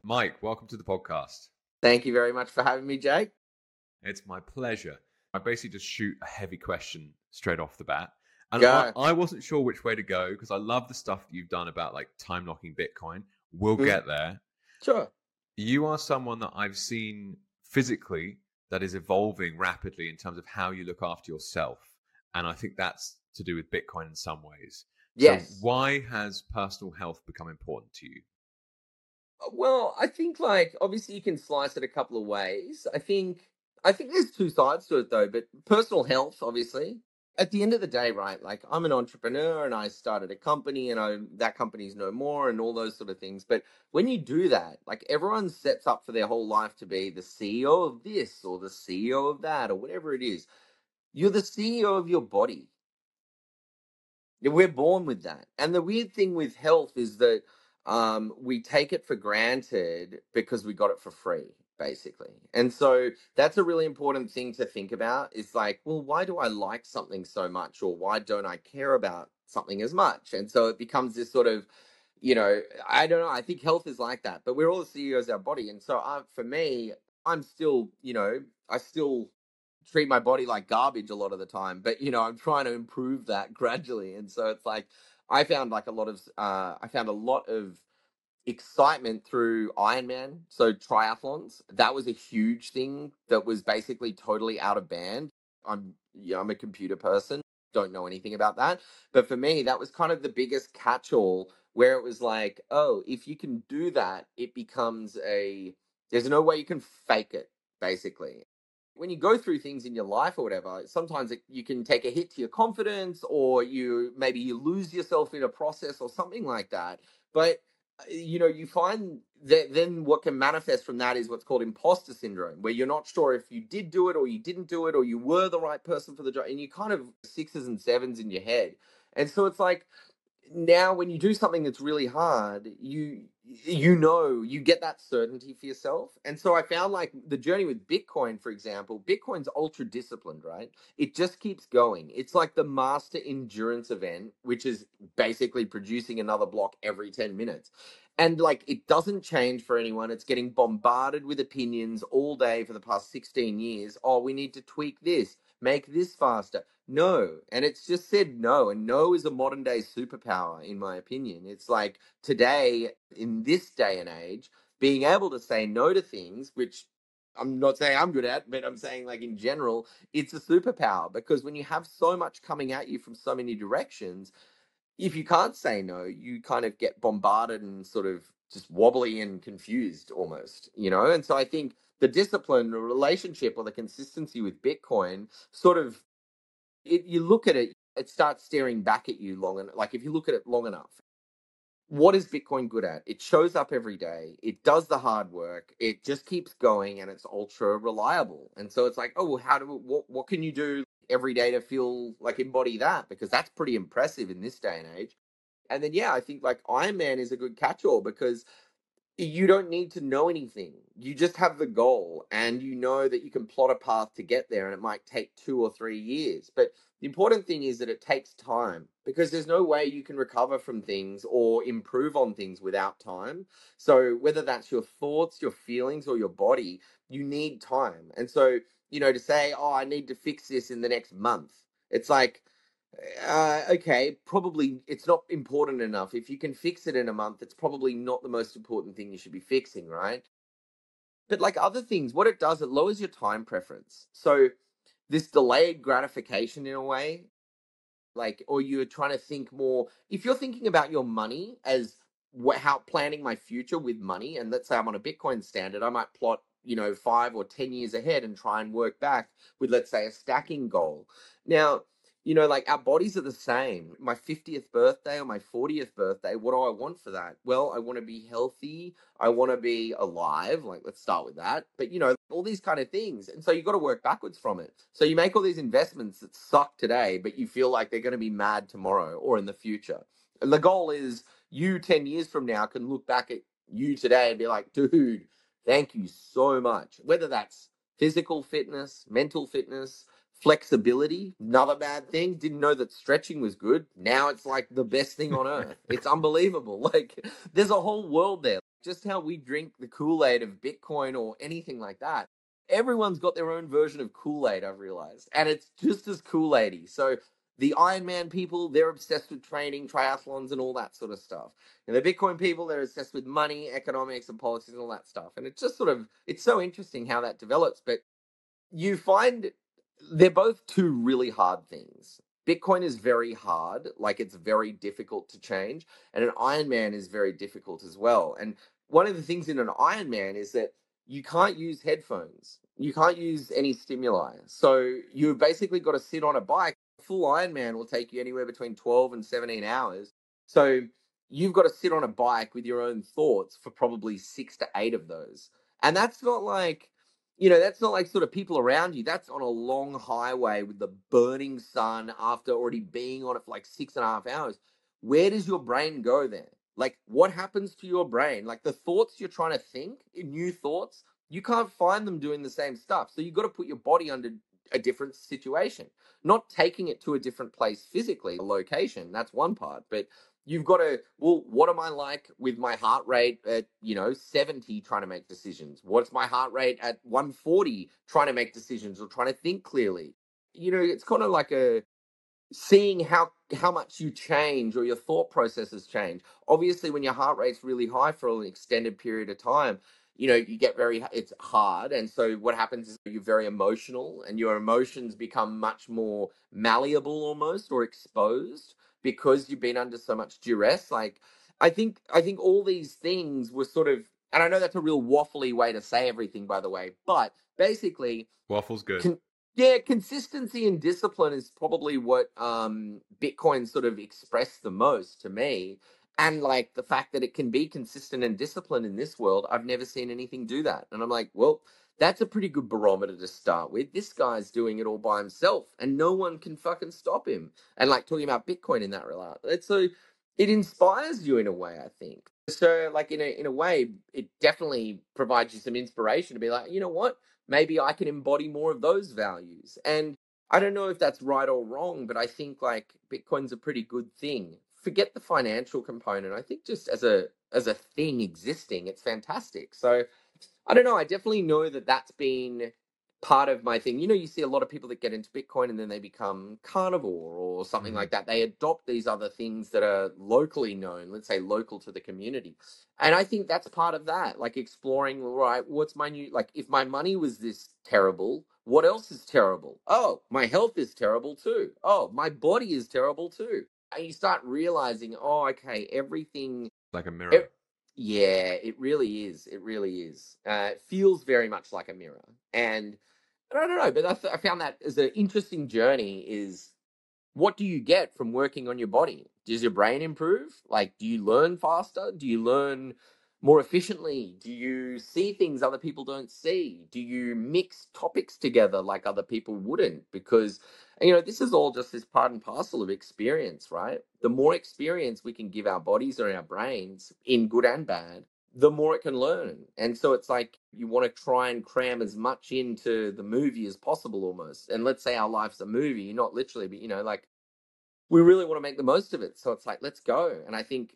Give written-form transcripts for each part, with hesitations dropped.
Mike, welcome to the podcast. Thank you very much for having me, Jake. It's my pleasure. I basically just shoot a heavy question straight off the bat. And Go. I wasn't sure which way to go because I love the stuff that you've done about like time locking Bitcoin. We'll get there. Sure. You are someone that I've seen physically that is evolving rapidly in terms of how you look after yourself. And I think that's to do with Bitcoin in some ways. Yes. So why has personal health become important to you? Well, I think obviously you can slice it a couple of ways. I think there's two sides to it though, but personal health, obviously. At the end of the day, right? Like I'm an entrepreneur and I started a company and that company's no more and all those sort of things. But when you do that, like everyone sets up for their whole life to be the CEO of this or the CEO of that or whatever it is. You're the CEO of your body. We're born with that. And the weird thing with health is that we take it for granted because we got it for free, basically. And so that's a really important thing to think about. It's like, well, why do I like something so much? Or why don't I care about something as much? And so it becomes this sort of, I don't know. I think health is like that. But we're all the CEOs of our body. And so for me, I'm still, I still treat my body like garbage a lot of the time, but I'm trying to improve that gradually. And so it's like I found a lot of excitement through Ironman, so triathlons. That was a huge thing that was basically totally out of band. I'm a computer person, don't know anything about that, but for me that was kind of the biggest catch-all, where it was like, oh, if you can do that, it becomes there's no way you can fake it, basically. When you go through things in your life or whatever, sometimes you can take a hit to your confidence, or you lose yourself in a process or something like that. But you find that then what can manifest from that is what's called imposter syndrome, where you're not sure if you did do it or you didn't do it, or you were the right person for the job, and you kind of sixes and sevens in your head. And so it's like, now when you do something that's really hard, you get that certainty for yourself. And so I found, like, the journey with Bitcoin, for example, Bitcoin's ultra disciplined, right? It just keeps going. It's like the master endurance event, which is basically producing another block every 10 minutes. And like, it doesn't change for anyone. It's getting bombarded with opinions all day for the past 16 years. Oh, we need to tweak this, make this faster. No. And it's just said no. And no is a modern day superpower, in my opinion. It's like, today, in this day and age, being able to say no to things, which I'm not saying I'm good at, but I'm saying, like, in general, it's a superpower, because when you have so much coming at you from so many directions, if you can't say no, you kind of get bombarded and sort of just wobbly and confused almost. And so I think the discipline, the relationship, or the consistency with Bitcoin sort of, you look at it, it starts staring back at you long enough. Like, if you look at it long enough, what is Bitcoin good at? It shows up every day. It does the hard work. It just keeps going, and it's ultra reliable. And so it's like, oh, well, what can you do every day to feel like embody that? Because that's pretty impressive in this day and age. And then, yeah, I think like Iron Man is a good catch-all, because you don't need to know anything. You just have the goal, and you know that you can plot a path to get there, and it might take 2 or 3 years. But the important thing is that it takes time, because there's no way you can recover from things or improve on things without time. So whether that's your thoughts, your feelings, or your body, you need time. And so, to say, oh, I need to fix this in the next month, it's like, okay, probably it's not important enough. If you can fix it in a month, it's probably not the most important thing you should be fixing, right? But like other things, what it does, it lowers your time preference. So this delayed gratification, in a way, like, or you're trying to think more. If you're thinking about your money as how planning my future with money, and let's say I'm on a Bitcoin standard, I might plot, 5 or 10 years ahead and try and work back with, let's say, a stacking goal. Now, like, our bodies are the same. My 50th birthday or my 40th birthday, what do I want for that? Well, I want to be healthy. I want to be alive. Like, let's start with that. But, all these kind of things. And so you've got to work backwards from it. So you make all these investments that suck today, but you feel like they're going to be mad tomorrow or in the future. And the goal is, you 10 years from now can look back at you today and be like, dude, thank you so much. Whether that's physical fitness, mental fitness, Flexibility, another bad thing. Didn't know that stretching was good. Now it's like the best thing on earth. It's unbelievable. Like there's a whole world there. Just how we drink the Kool-Aid of Bitcoin or anything like that. Everyone's got their own version of Kool-Aid, I've realized. And it's just as Kool-Aidy. So the Ironman people, they're obsessed with training, triathlons, and all that sort of stuff. And the Bitcoin people, they're obsessed with money, economics, and politics, and all that stuff. And it's just sort of, it's so interesting how that develops. But you find they're both two really hard things. Bitcoin is very hard, like it's very difficult to change, and an Ironman is very difficult as well. And one of the things in an Ironman is that you can't use headphones, you can't use any stimuli. So you basically got to sit on a bike. Full Ironman will take you anywhere between 12 and 17 hours. So you've got to sit on a bike with your own thoughts for probably 6 to 8 of those. And that's not like, that's not like sort of people around you. That's on a long highway with the burning sun after already being on it for like 6.5 hours. Where does your brain go then? Like, what happens to your brain? Like, the thoughts you're trying to think, new thoughts, you can't find them doing the same stuff. So you've got to put your body under a different situation, not taking it to a different place physically, a location. That's one part. But you've got to, well, what am I like with my heart rate at 70 trying to make decisions? What's my heart rate at 140 trying to make decisions or trying to think clearly? It's kind of like a seeing how much you change or your thought processes change. Obviously, when your heart rate's really high for an extended period of time, you get it's hard. And so what happens is you're very emotional and your emotions become much more malleable almost or exposed because you've been under so much duress. Like I think all these things were sort of, and I know that's a real waffly way to say everything, by the way, but basically Waffle's good. yeah, consistency and discipline is probably what Bitcoin sort of expressed the most to me. And like the fact that it can be consistent and disciplined in this world, I've never seen anything do that. And I'm like, well, that's a pretty good barometer to start with. This guy's doing it all by himself and no one can fucking stop him. And like talking about Bitcoin in that regard. It inspires you in a way, I think. So like in a way, it definitely provides you some inspiration to be like, you know what? Maybe I can embody more of those values. And I don't know if that's right or wrong, but I think like Bitcoin's a pretty good thing. Forget the financial component. I think just as a thing existing, it's fantastic. So I don't know. I definitely know that that's been part of my thing. You see a lot of people that get into Bitcoin and then they become carnivore or something like that. They adopt these other things that are locally known, let's say local to the community. And I think that's part of that, like exploring, right, what's my new, like if my money was this terrible, what else is terrible? Oh, my health is terrible too. Oh, my body is terrible too. And you start realizing, oh, okay, everything. Like a mirror. Yeah, it really is. It really is. It feels very much like a mirror. And I don't know, but I found that as an interesting journey is what do you get from working on your body? Does your brain improve? Like, do you learn faster? Do you learn more efficiently? Do you see things other people don't see? Do you mix topics together like other people wouldn't? Because, this is all just this part and parcel of experience, right? The more experience we can give our bodies or our brains in good and bad, the more it can learn. And so it's like you want to try and cram as much into the movie as possible almost. And let's say our life's a movie, not literally, but like we really want to make the most of it. So it's like, let's go. And I think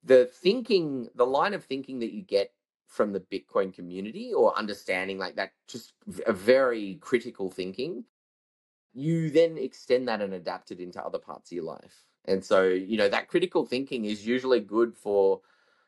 the line of thinking that you get from the Bitcoin community or understanding like that, just a very critical thinking, you then extend that and adapt it into other parts of your life. And so, that critical thinking is usually good for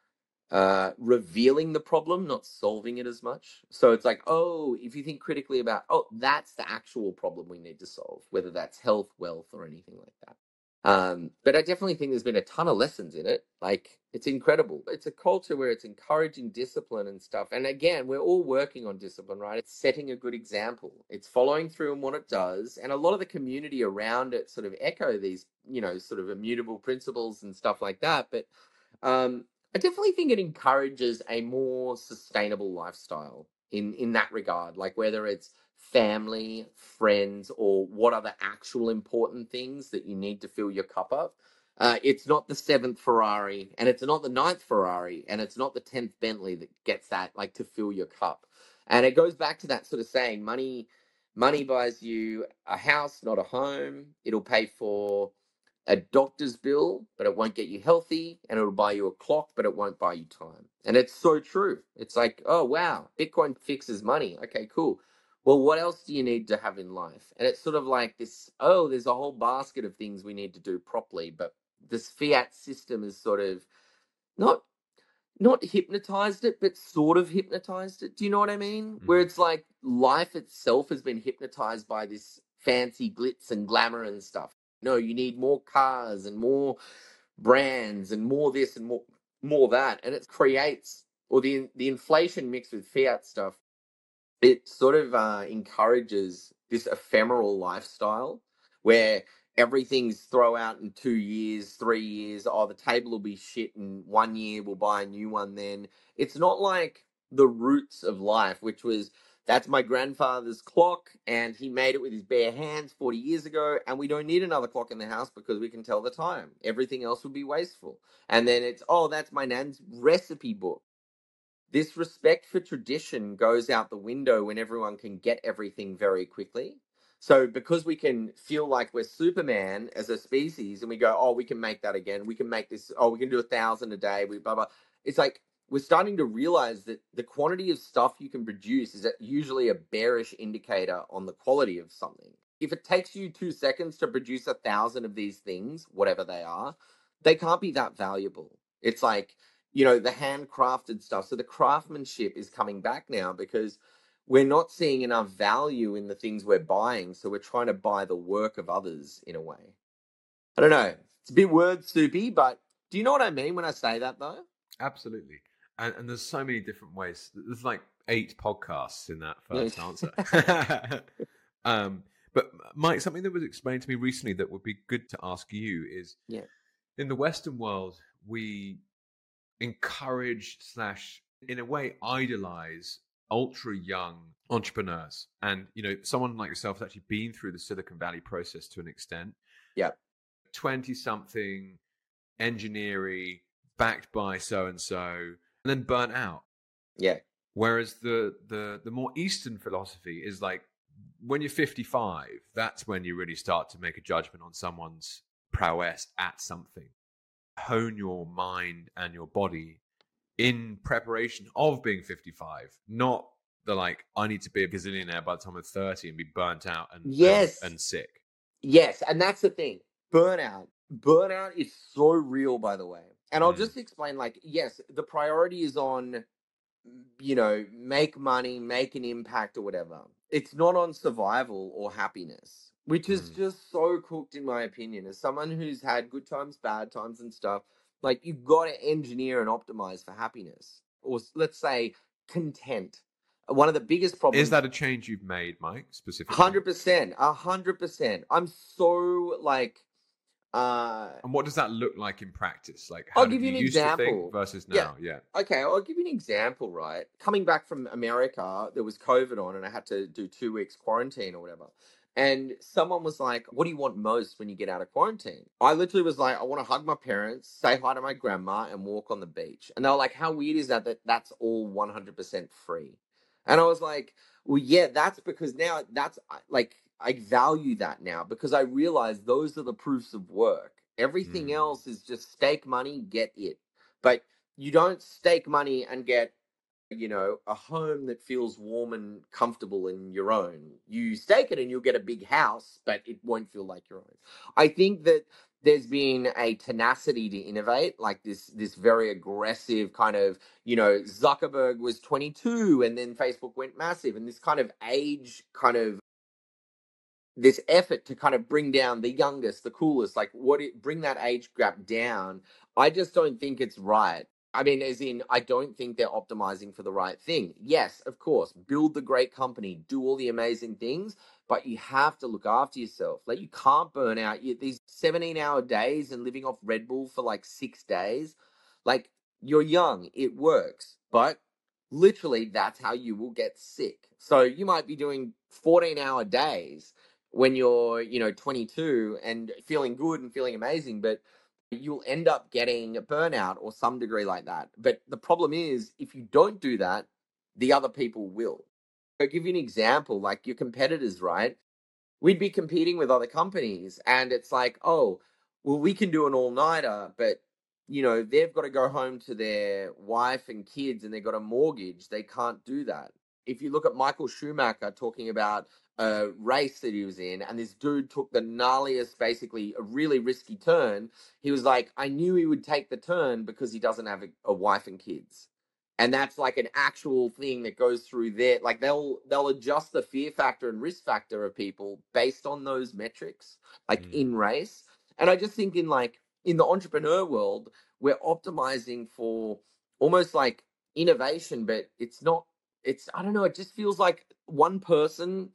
revealing the problem, not solving it as much. So it's like, oh, if you think critically about, oh, that's the actual problem we need to solve, whether that's health, wealth, or anything like that. But I definitely think there's been a ton of lessons in it. Like, it's incredible. It's a culture where it's encouraging discipline and stuff. And again, we're all working on discipline, right? It's setting a good example. It's following through on what it does. And a lot of the community around it sort of echo these, sort of immutable principles and stuff like that. But I definitely think it encourages a more sustainable lifestyle in that regard, like whether it's family, friends, or what are the actual important things that you need to fill your cup up. It's not the seventh Ferrari, and it's not the ninth Ferrari, and it's not the 10th Bentley that gets that, like, to fill your cup. And it goes back to that sort of saying, Money buys you a house, not a home. It'll pay for a doctor's bill, but it won't get you healthy. And it'll buy you a clock, but it won't buy you time. And it's so true. It's like, oh, wow, Bitcoin fixes money. Okay, cool. Well, what else do you need to have in life? And it's sort of like this, oh, there's a whole basket of things we need to do properly. But this fiat system is sort of not not hypnotized it, but sort of hypnotized it. Do you know what I mean? Where it's like life itself has been hypnotized by this fancy glitz and glamour and stuff. No, you need more cars and more brands and more this and more that, and it creates, or the inflation mixed with fiat stuff, it sort of encourages this ephemeral lifestyle where everything's throw out in 2 years, 3 years. Oh, the table will be shit in 1 year. We'll buy a new one then. It's not like the roots of life, which was that's my grandfather's clock and he made it with his bare hands 40 years ago. And we don't need another clock in the house because we can tell the time. Everything else would be wasteful. And then it's, oh, that's my nan's recipe book. This respect for tradition goes out the window when everyone can get everything very quickly. So because we can feel like we're Superman as a species and we go, oh, we can make that again. We can make this, oh, we can do 1,000 a day. We blah, blah. It's like we're starting to realize that the quantity of stuff you can produce is usually a bearish indicator on the quality of something. If it takes you 2 seconds to produce 1,000 of these things, whatever they are, they can't be that valuable. It's like, the handcrafted stuff. So the craftsmanship is coming back now because we're not seeing enough value in the things we're buying. So we're trying to buy the work of others in a way. I don't know. It's a bit word soupy, but do you know what I mean when I say that though? Absolutely. And there's so many different ways. There's like 8 podcasts in that first answer. But Mike, something that was explained to me recently that would be good to ask you is, in the Western world, we encourage / in a way idolize ultra young entrepreneurs, and someone like yourself has actually been through the Silicon Valley process to an extent. 20 something, engineering, backed by so and so, and then burnt out. Whereas the more Eastern philosophy is like, when you're 55, that's when you really start to make a judgment on someone's prowess at something. Hone your mind and your body in preparation of being 55, not the like, I need to be a gazillionaire by the time I'm 30 and be burnt out and sick. Yes, and that's the thing. Burnout is so real, by the way. And I'll just explain, like, yes, the priority is on, make money, make an impact or whatever. It's not on survival or happiness, which is just so cooked, in my opinion. As someone who's had good times, bad times and stuff, like, you've got to engineer and optimize for happiness, or let's say content. One of the biggest problems... Is that a change you've made, Mike, specifically? 100%. 100%. I'm so, like... and what does that look like in practice? Like, how did you used example. To think versus now? Yeah. Okay, I'll give you an example, right? Coming back from America, there was COVID on and I had to do 2 weeks quarantine or whatever. And someone was like, what do you want most when you get out of quarantine? I literally was like, I want to hug my parents, say hi to my grandma, and walk on the beach. And they were like, how weird is that that's all 100% free? And I was like, well, yeah, that's because now that's like, I value that now because I realize those are the proofs of work. Everything else is just stake money, get it. But you don't stake money and get, a home that feels warm and comfortable in your own. You stake it and you'll get a big house, but it won't feel like your own. I think that there's been a tenacity to innovate, like this very aggressive kind of, Zuckerberg was 22 and then Facebook went massive, and this kind of age kind of this effort to kind of bring down the youngest, the coolest, like bring that age gap down. I just don't think it's right. I mean, as in, I don't think they're optimizing for the right thing. Yes, of course, build the great company, do all the amazing things, but you have to look after yourself. Like, you can't burn out. These 17-hour days and living off Red Bull for like 6 days, like, you're young, it works, but literally that's how you will get sick. So you might be doing 14-hour days when you're, 22 and feeling good and feeling amazing, but you'll end up getting burnout or some degree like that. But the problem is, if you don't do that, the other people will. I'll give you an example, like your competitors, right? We'd be competing with other companies, and it's like, oh, well, we can do an all-nighter, but they've got to go home to their wife and kids, and they've got a mortgage. They can't do that. If you look at Michael Schumacher talking about a race that he was in, and this dude took the gnarliest, basically a really risky turn. He was like, I knew he would take the turn because he doesn't have a wife and kids. And that's like an actual thing that goes through there. Like they'll adjust the fear factor and risk factor of people based on those metrics, like in race. And I just think in the entrepreneur world, we're optimizing for almost like innovation, but it's not. It's, I don't know. It just feels like one person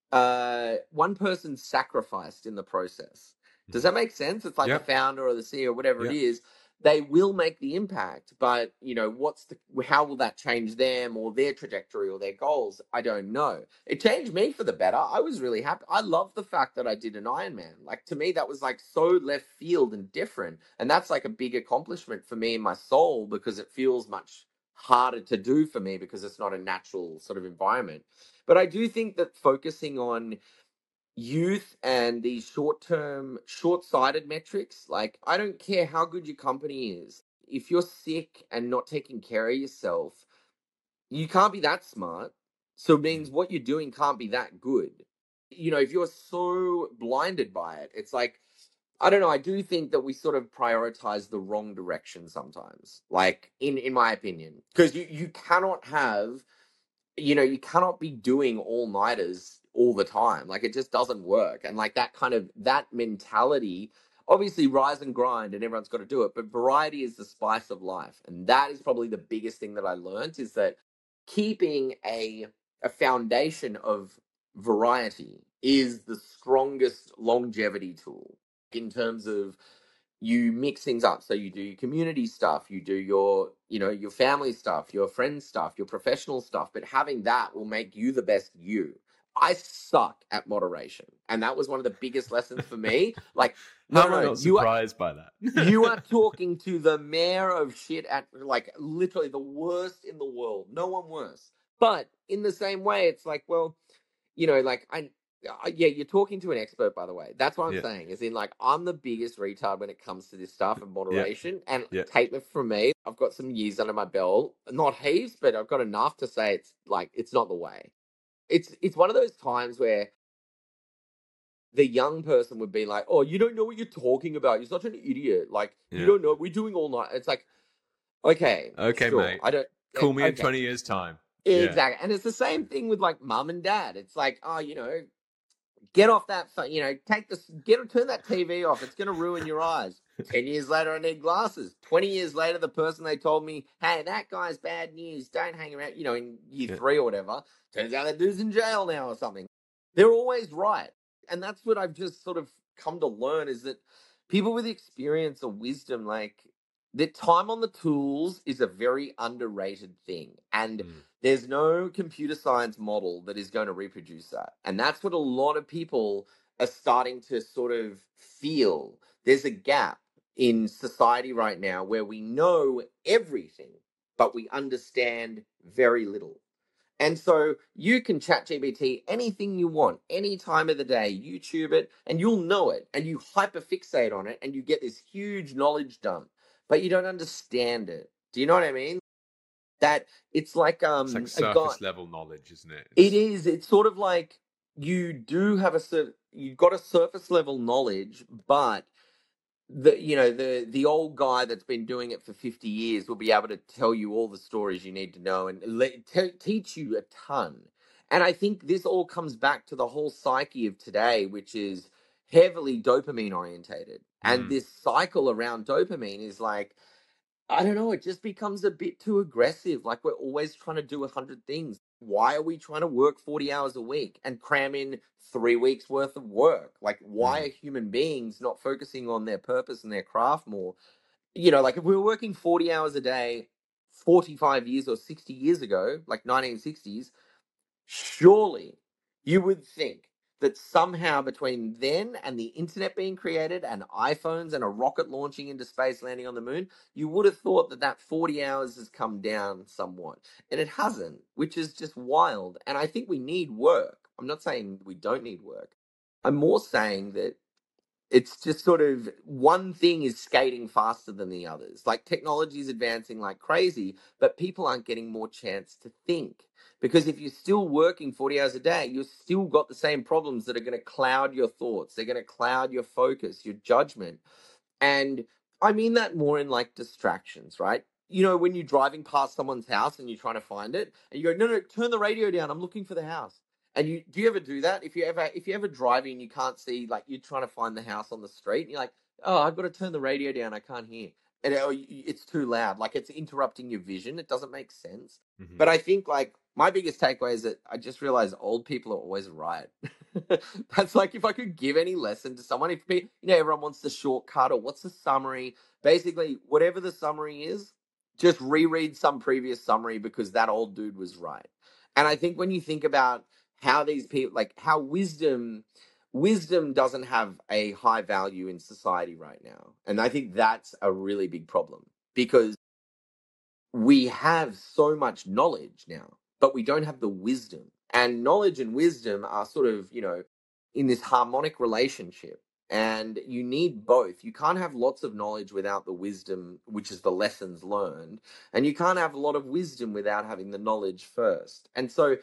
sacrificed in the process. Does that make sense? It's like the founder or the CEO, whatever it is, they will make the impact, but how will that change them or their trajectory or their goals? I don't know. It changed me for the better. I was really happy. I love the fact that I did an Ironman. Like, to me, that was like so left field and different. And that's like a big accomplishment for me in my soul, because it feels much harder to do for me because it's not a natural sort of environment. But I do think that focusing on youth and these short-term, short-sighted metrics, like, I don't care how good your company is. If you're sick and not taking care of yourself, you can't be that smart. So it means what you're doing can't be that good. If you're so blinded by it, it's like, I don't know. I do think that we sort of prioritize the wrong direction sometimes, like in my opinion, because you cannot have you cannot be doing all-nighters all the time. Like, it just doesn't work. And like that mentality, obviously rise and grind and everyone's got to do it, but variety is the spice of life. And that is probably the biggest thing that I learned, is that keeping a foundation of variety is the strongest longevity tool in terms of you mix things up. So you do your community stuff, you do your family stuff, your friends stuff, your professional stuff, but having that will make you the best you. I suck at moderation, and that was one of the biggest lessons for me. Like, how am I not surprised by that? You are talking to the mayor of shit, at like literally the worst in the world. No one worse. But in the same way, it's like, well, like you're talking to an expert, by the way. That's what I'm saying. Is in, like, I'm the biggest retard when it comes to this stuff and moderation. And take it from me, I've got some years under my belt. Not heaps, but I've got enough to say it's not the way. It's one of those times where the young person would be like, "Oh, you don't know what you're talking about. You're such an idiot. Like, you don't know. We're doing all night." It's like, okay, sure. Mate. I don't call me in 20 years' time. Exactly. And it's the same thing with like mum and dad. It's like, oh, get off that phone, turn that TV off. It's going to ruin your eyes. 10 years later, I need glasses. 20 years later, the person they told me, hey, that guy's bad news, don't hang around, in year 3 or whatever, turns out that dude's in jail now or something. They're always right. And that's what I've just sort of come to learn, is that people with experience or wisdom, like, their time on the tools is a very underrated thing. And there's no computer science model that is going to reproduce that. And that's what a lot of people are starting to sort of feel. There's a gap in society right now where we know everything, but we understand very little. And so you can chat GPT anything you want, any time of the day, YouTube it, and you'll know it. And you hyperfixate on it, and you get this huge knowledge dump, but you don't understand it. Do you know what I mean? That it's like surface level knowledge, isn't it? It is. It's sort of like you've got a surface level knowledge, but the old guy that's been doing it for 50 years will be able to tell you all the stories you need to know and teach you a ton. And I think this all comes back to the whole psyche of today, which is heavily dopamine orientated. And this cycle around dopamine is like, I don't know, it just becomes a bit too aggressive. Like, we're always trying to do 100 things. Why are we trying to work 40 hours a week and cram in 3 weeks worth of work? Like, why are human beings not focusing on their purpose and their craft more? Like, if we were working 40 hours a day 45 years or 60 years ago, like 1960s, surely you would think that somehow between then and the internet being created and iPhones and a rocket launching into space, landing on the moon, you would have thought that 40 hours has come down somewhat. And it hasn't, which is just wild. And I think we need work. I'm not saying we don't need work. I'm more saying that it's just sort of one thing is skating faster than the others. Like technology is advancing like crazy, but people aren't getting more chance to think. Because if you're still working 40 hours a day, you've still got the same problems that are going to cloud your thoughts. They're going to cloud your focus, your judgment. And I mean that more in like distractions, right? You know, when you're driving past someone's house and you're trying to find it, and you go, no, turn the radio down. I'm looking for the house. And do you ever do that? If you're ever driving and you can't see, like you're trying to find the house on the street, and you're like, oh, I've got to turn the radio down. I can't hear, and it's too loud. Like it's interrupting your vision. It doesn't make sense. Mm-hmm. But I think like my biggest takeaway is that I just realized old people are always right. That's like if I could give any lesson to someone, if everyone wants the shortcut or what's the summary, basically whatever the summary is, just reread some previous summary because that old dude was right. And I think when you think about how these people, like how wisdom doesn't have a high value in society right now. And I think that's a really big problem because we have so much knowledge now, but we don't have the wisdom. And knowledge and wisdom are sort of, in this harmonic relationship. And you need both. You can't have lots of knowledge without the wisdom, which is the lessons learned. And you can't have a lot of wisdom without having the knowledge first. And so,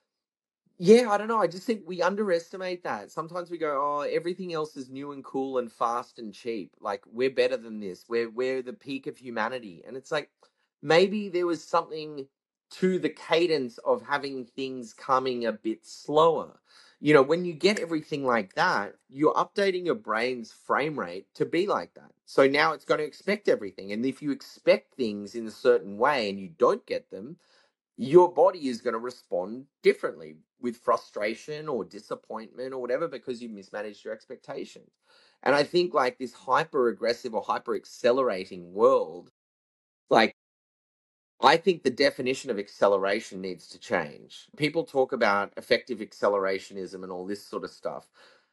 yeah, I don't know. I just think we underestimate that. Sometimes we go, oh, everything else is new and cool and fast and cheap. Like, we're better than this. We're the peak of humanity. And it's like, maybe there was something to the cadence of having things coming a bit slower. When you get everything like that, you're updating your brain's frame rate to be like that. So now it's going to expect everything. And if you expect things in a certain way and you don't get them, your body is going to respond differently with frustration or disappointment or whatever because you mismanaged your expectations. And I think like this hyper aggressive or hyper accelerating world, like I think the definition of acceleration needs to change. People talk about effective accelerationism and all this sort of stuff.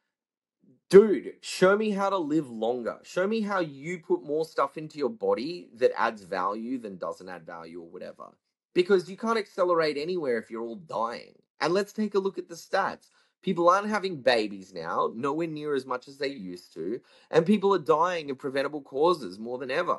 Dude, show me how to live longer. Show me how you put more stuff into your body that adds value than doesn't add value or whatever. Because you can't accelerate anywhere if you're all dying. And let's take a look at the stats. People aren't having babies now, nowhere near as much as they used to. And people are dying of preventable causes more than ever.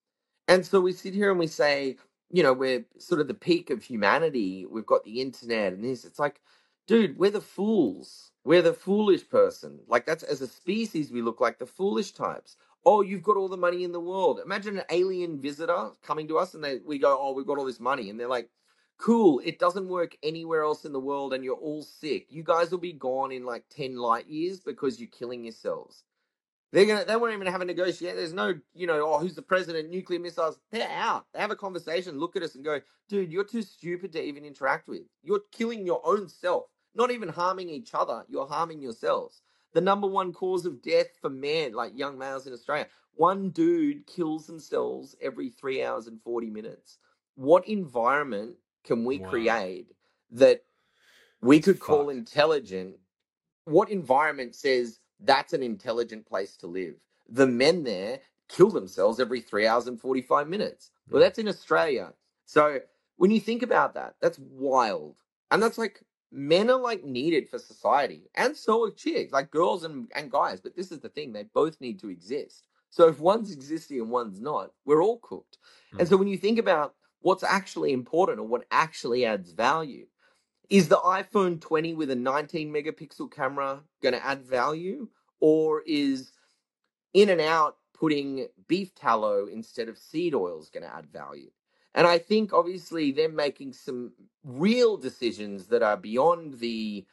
And so we sit here and we say, we're sort of the peak of humanity. We've got the internet and this. It's like, dude, we're the fools. We're the foolish person. Like that's as a species, we look like the foolish types. Oh, you've got all the money in the world. Imagine an alien visitor coming to us and we go, oh, we've got all this money. And they're like, cool, it doesn't work anywhere else in the world and you're all sick. You guys will be gone in like 10 light years because you're killing yourselves. They won't even have a negotiation. There's no, oh, who's the president? Nuclear missiles. They're out. They have a conversation, look at us and go, dude, you're too stupid to even interact with. You're killing your own self. Not even harming each other. You're harming yourselves. The number one cause of death for men, like young males in Australia, one dude kills themselves every 3 hours and 40 minutes. What environment can we create that we could call intelligent? What environment says that's an intelligent place to live? The men there kill themselves every 3 hours and 45 minutes. Well, that's in Australia. So when you think about that, that's wild. And that's like, men are like needed for society. And so are chicks, like girls and guys. But this is the thing, they both need to exist. So if one's existing and one's not, we're all cooked. And so when you think about what's actually important or what actually adds value, is the iPhone 20 with a 19 megapixel camera going to add value? Or is In-N-Out putting beef tallow instead of seed oils going to add value? And I think obviously they're making some real decisions that are beyond the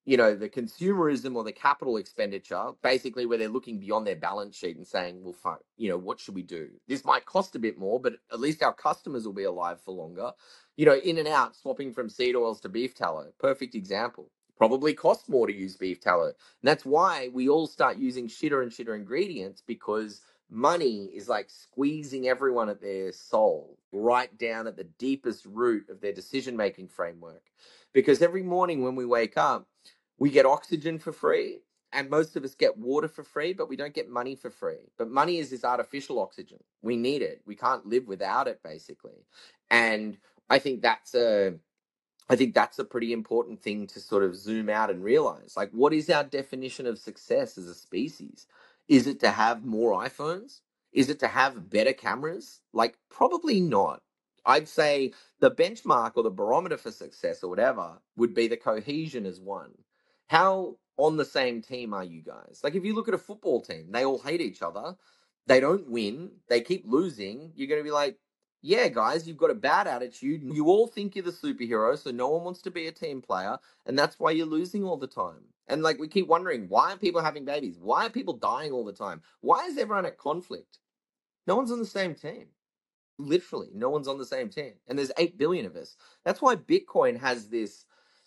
consumerism or the capital expenditure, basically where they're looking beyond their balance sheet and saying, well, fine, what should we do? This might cost a bit more, but at least our customers will be alive for longer. In-N-Out swapping from seed oils to beef tallow, perfect example. Probably costs more to use beef tallow. And that's why we all start using shitter and shitter ingredients, because money is like squeezing everyone at their soul, right down at the deepest root of their decision-making framework. Because every morning when we wake up, We get oxygen for free, and most of us get water for free, but we don't get money for free. But money is this artificial oxygen. We need it. We can't live without it, basically. And I think that's a pretty important thing to sort of zoom out and realize. Like, what is our definition of success as a species? Is it to have more iPhones? Is it to have better cameras? Like, probably not. I'd say the benchmark or the barometer for success or whatever would be the cohesion as one. How on the same team are you guys? Like, if you look at a football team, they all hate each other. They don't win. They keep losing. You're going to be like, yeah, guys, you've got a bad attitude. You all think you're the superhero, so no one wants to be a team player, and that's why you're losing all the time. And like, we keep wondering, why are people having babies? Why are people dying all the time? Why is everyone at conflict? No one's on the same team. Literally, no one's on the same team. And there's 8 billion of us. That's why Bitcoin has this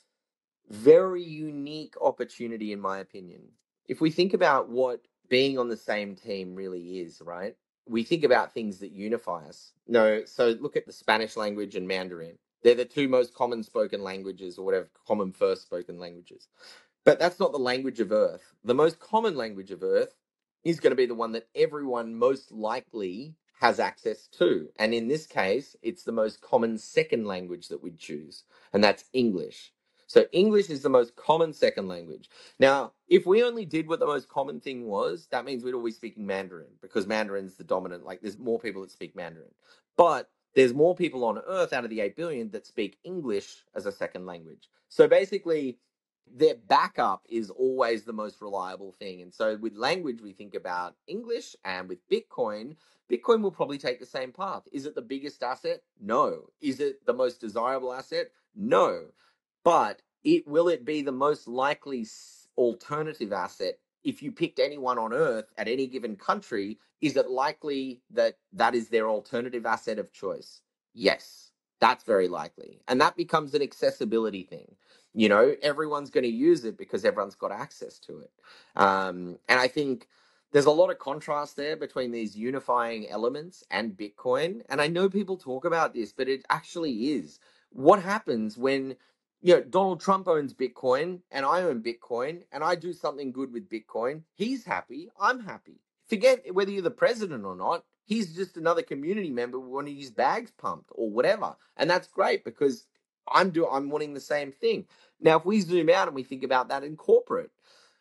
very unique opportunity, in my opinion. If we think about what being on the same team really is, right? We think about things that unify us. No, so look at the Spanish language and Mandarin. They're the two most common spoken languages, or whatever, common first spoken languages. But that's not the language of Earth. The most common language of Earth is going to be the one that everyone most likely has access to. And in this case, it's the most common second language that we'd choose, and that's English. So English is the most common second language. Now, if we only did what the most common thing was, that means we'd always speaking Mandarin, because Mandarin's the dominant, like there's more people that speak Mandarin. But there's more people on Earth out of the 8 billion that speak English as a second language. So basically, their backup is always the most reliable thing. And so with language, we think about English, and with Bitcoin, Bitcoin will probably take the same path. Is it the biggest asset? No. Is it the most desirable asset? No. But will it be the most likely alternative asset? If you picked anyone on Earth at any given country, is it likely that that is their alternative asset of choice? Yes, that's very likely. And that becomes an accessibility thing. You know, everyone's going to use it because everyone's got access to it. And I think there's a lot of contrast there between these unifying elements and Bitcoin. And I know people talk about this, but it actually is. What happens when, Donald Trump owns Bitcoin and I own Bitcoin and I do something good with Bitcoin? He's happy. I'm happy. Forget whether you're the president or not. He's just another community member wanting his bags pumped or whatever. And that's great because I'm wanting the same thing. Now, if we zoom out and we think about that in corporate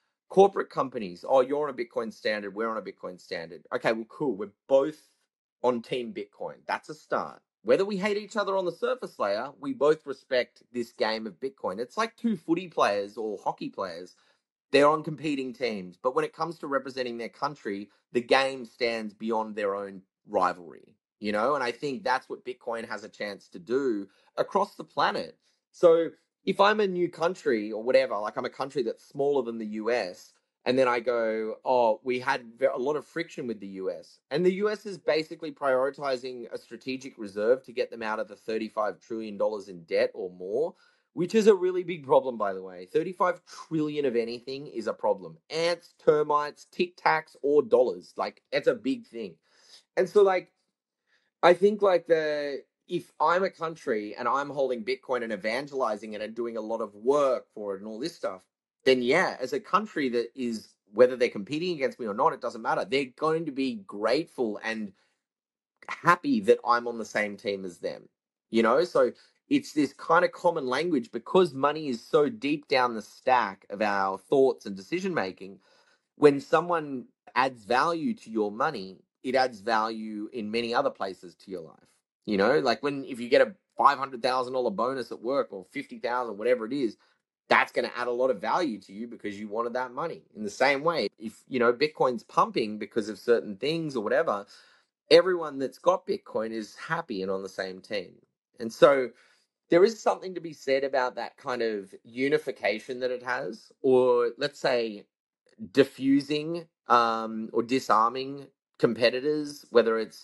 companies, oh, you're on a Bitcoin standard, we're on a Bitcoin standard. Okay, well, cool. We're both on Team Bitcoin. That's a start. Whether we hate each other on the surface layer, we both respect this game of Bitcoin. It's like two footy players or hockey players. They're on competing teams. But when it comes to representing their country, the game stands beyond their own rivalry, And I think that's what Bitcoin has a chance to do across the planet. So if I'm a new country or whatever, like I'm a country that's smaller than the US, and then I go, oh, we had a lot of friction with the US. And the US is basically prioritizing a strategic reserve to get them out of the $35 trillion in debt or more, which is a really big problem, by the way. 35 trillion of anything is a problem. Ants, termites, tic tacs, or dollars. Like, it's a big thing. And so, like, I think, like, if I'm a country and I'm holding Bitcoin and evangelizing it and doing a lot of work for it and all this stuff, then yeah, as a country that is, whether they're competing against me or not, it doesn't matter. They're going to be grateful and happy that I'm on the same team as them, So it's this kind of common language because money is so deep down the stack of our thoughts and decision making. When someone adds value to your money, it adds value in many other places to your life. Like if you get a $500,000 bonus at work or 50,000, whatever it is, that's going to add a lot of value to you because you wanted that money. In the same way, if Bitcoin's pumping because of certain things or whatever, everyone that's got Bitcoin is happy and on the same team. And so there is something to be said about that kind of unification that it has, or let's say diffusing or disarming competitors, whether it's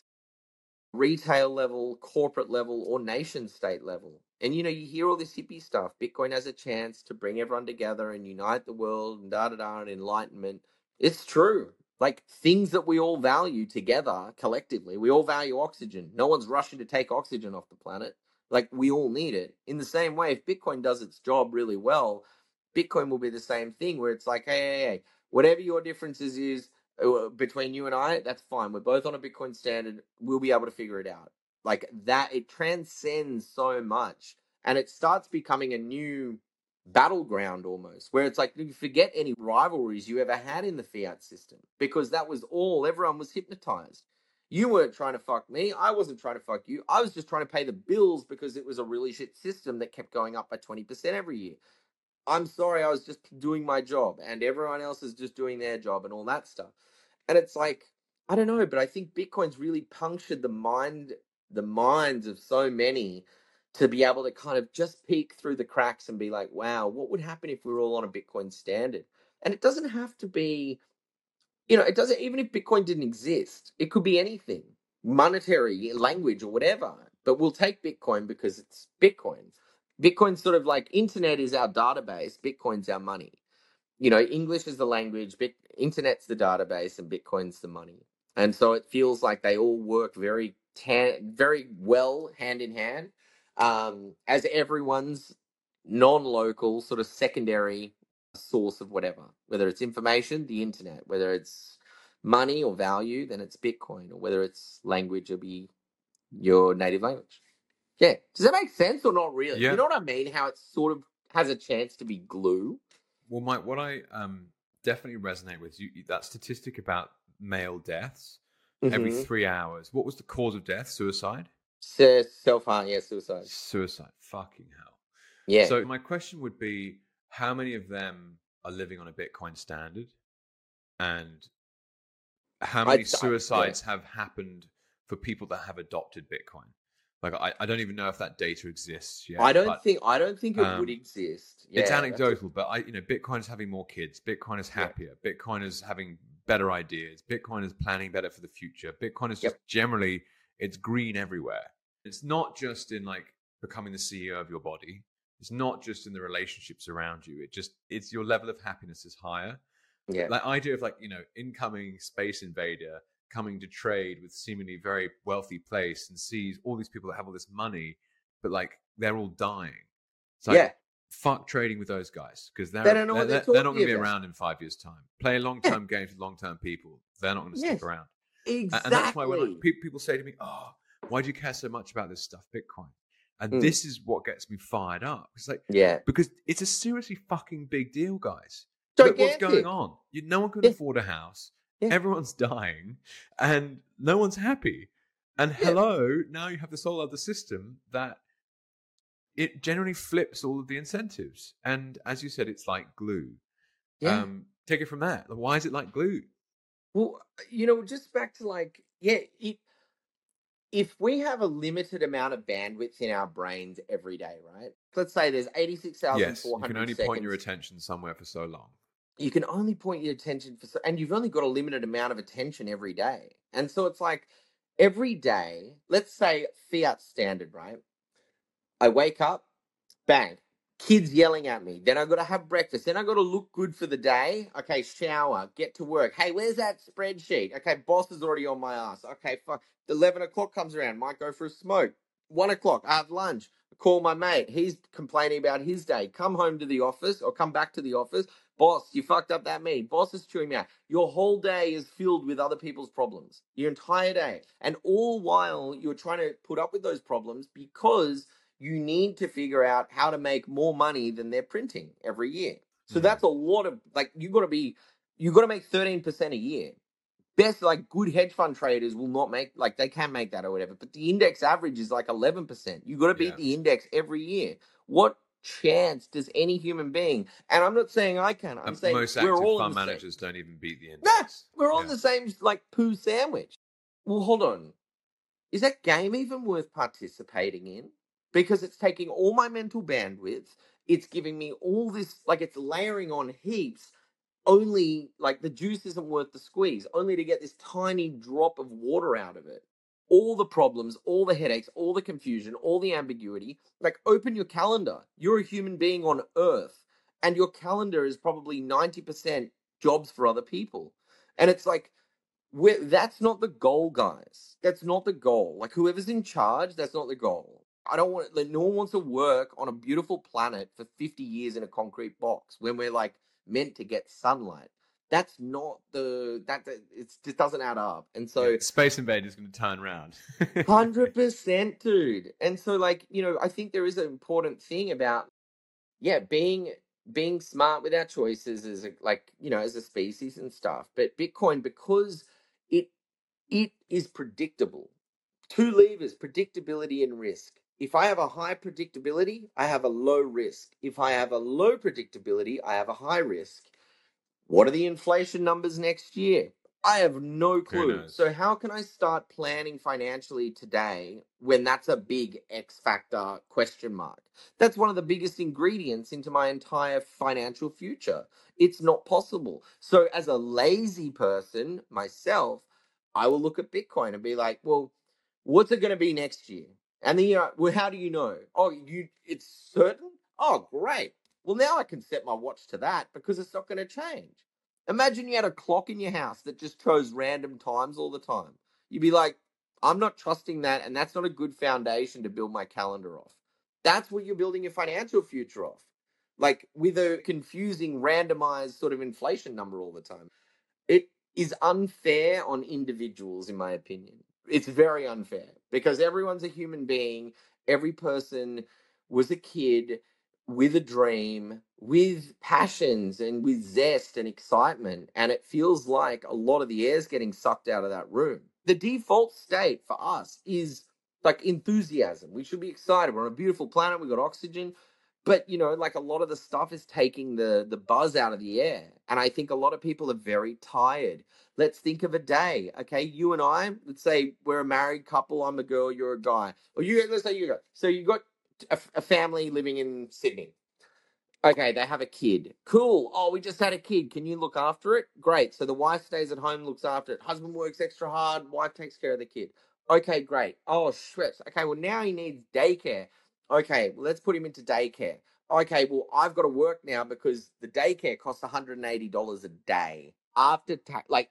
retail level, corporate level, or nation state level. And you hear all this hippie stuff. Bitcoin has a chance to bring everyone together and unite the world and and enlightenment. It's true. Like things that we all value together collectively. We all value oxygen. No one's rushing to take oxygen off the planet. Like we all need it. In the same way, if Bitcoin does its job really well, Bitcoin will be the same thing, where it's like, hey, whatever your differences is between you and I, that's fine. We're both on a Bitcoin standard. We'll be able to figure it out. Like that, it transcends so much, and it starts becoming a new battleground almost, where it's like you forget any rivalries you ever had in the fiat system, because that was all, everyone was hypnotized. You weren't trying to fuck me. I wasn't trying to fuck you. I was just trying to pay the bills because it was a really shit system that kept going up by 20% every year. I'm sorry, I was just doing my job and everyone else is just doing their job and all that stuff. And it's like, I don't know, but I think Bitcoin's really punctured the minds of so many to be able to kind of just peek through the cracks and be like, wow, what would happen if we were all on a Bitcoin standard? And it doesn't have to be, it doesn't, even if Bitcoin didn't exist, it could be anything, monetary, language, or whatever. But we'll take Bitcoin because it's Bitcoin. Bitcoin's sort of like internet is our database, Bitcoin's our money. English is the language, internet's the database, and Bitcoin's the money. And so it feels like they all work very well hand in hand, as everyone's non-local sort of secondary source of whatever, whether it's information, the internet, whether it's money or value, then it's Bitcoin, or whether it's language, it'll be your native language. Yeah. Does that make sense or not really? Yeah. You know what I mean? How it sort of has a chance to be glue. Well, Mike, what I definitely resonate with you, that statistic about male deaths every 3 hours. What was the cause of death? Suicide? Self-harm, yeah, suicide. Suicide. Fucking hell. Yeah. So my question would be, how many of them are living on a Bitcoin standard? And how many suicides have happened for people that have adopted Bitcoin? Like, I don't even know if that data exists yet. I don't think it would exist. Yeah, it's anecdotal, but Bitcoin is having more kids. Bitcoin is happier. Yeah. Bitcoin is having better ideas. Bitcoin is planning better for the future. Bitcoin is just generally, it's green everywhere. It's not just in like becoming the CEO of your body. It's not just in the relationships around you. It's your level of happiness is higher. Yeah. Like idea of incoming space invader coming to trade with seemingly very wealthy place and sees all these people that have all this money, but they're all dying. So fuck trading with those guys, because they're not going to be around in 5 years' time. Play long-term games with long-term people. They're not going to stick around. Exactly. And that's why when people say to me, "Oh, why do you care so much about this stuff, Bitcoin?" And this is what gets me fired up. It's because it's a seriously fucking big deal, guys. Look what's going on. No one can afford a house. Yeah. Everyone's dying and no one's happy. And now you have this whole other system that it generally flips all of the incentives. And as you said, it's like glue. Yeah. Take it from there. Why is it like glue? Well, just back to if we have a limited amount of bandwidth in our brains every day, right? Let's say there's 86,400 seconds. You can only point your attention somewhere for so long. You can only point your attention and you've only got a limited amount of attention every day. And so it's like every day, let's say fiat standard, right? I wake up, bang, kids yelling at me. Then I got to have breakfast. Then I got to look good for the day. Okay, shower, get to work. Hey, where's that spreadsheet? Okay, boss is already on my ass. Okay, fuck. 11 o'clock comes around. Might go for a smoke. 1 o'clock, I have lunch. Call my mate. He's complaining about his day. Come home to the office or come back to the office. Boss, you fucked up that meeting. Boss is chewing me out. Your whole day is filled with other people's problems. Your entire day. And all while you're trying to put up with those problems because you need to figure out how to make more money than they're printing every year. So that's a lot of, you got to make 13% a year. Best, good hedge fund traders will not make, they can make that or whatever, but the index average is 11%. You got to beat the index every year. What chance does any human being, and I'm not saying I can, I'm saying most active fund managers don't even beat the index. We're all in the same, poo sandwich. Well, hold on. Is that game even worth participating in? Because it's taking all my mental bandwidth, it's giving me all this, it's layering on heaps, only, the juice isn't worth the squeeze, only to get this tiny drop of water out of it. All the problems, all the headaches, all the confusion, all the ambiguity. Open your calendar. You're a human being on Earth, and your calendar is probably 90% jobs for other people. And it's that's not the goal, guys. That's not the goal. Whoever's in charge, that's not the goal. I don't want, like, no one wants to work on a beautiful planet for 50 years in a concrete box when we're like meant to get sunlight. That's not it just doesn't add up. And Yeah, so Space Invader is going to turn around. 100%, dude. And so, like, I think there is an important thing about, yeah, being smart with our choices as as a species and stuff. But Bitcoin, because it it is predictable. Two levers: predictability and risk. If I have a high predictability, I have a low risk. If I have a low predictability, I have a high risk. What are the inflation numbers next year? I have no Who clue. knows? So how can I start planning financially today when that's a big X factor question mark? That's one of the biggest ingredients into my entire financial future. It's not possible. So as a lazy person myself, I will look at Bitcoin and be like, well, what's it going to be next year? And then well, how do you know? Oh, it's certain? Oh, great. Well, now I can set my watch to that because it's not going to change. Imagine you had a clock in your house that just chose random times all the time. You'd be like, I'm not trusting that, and that's not a good foundation to build my calendar off. That's what you're building your financial future off. Like with a confusing, randomized sort of inflation number all the time. It is unfair on individuals, in my opinion. It's very unfair because everyone's a human being. Every person was a kid with a dream, with passions and with zest and excitement. And it feels like a lot of the air's getting sucked out of that room. The default state for us is like enthusiasm. We should be excited. We're on a beautiful planet. We've got oxygen. But like a lot of the stuff is taking the buzz out of the air. And I think a lot of people are very tired. Let's think of a day. Okay, you and I, let's say we're a married couple. I'm a girl, you're a guy. Or let's say you go. So you got a family living in Sydney. Okay, they have a kid. Cool. Oh, we just had a kid. Can you look after it? Great. So the wife stays at home, looks after it. Husband works extra hard. Wife takes care of the kid. Okay, great. Oh, shit. Okay, well, now he needs daycare. Okay, well, let's put him into daycare. Okay, well, I've got to work now because the daycare costs $180 a day after tax. Like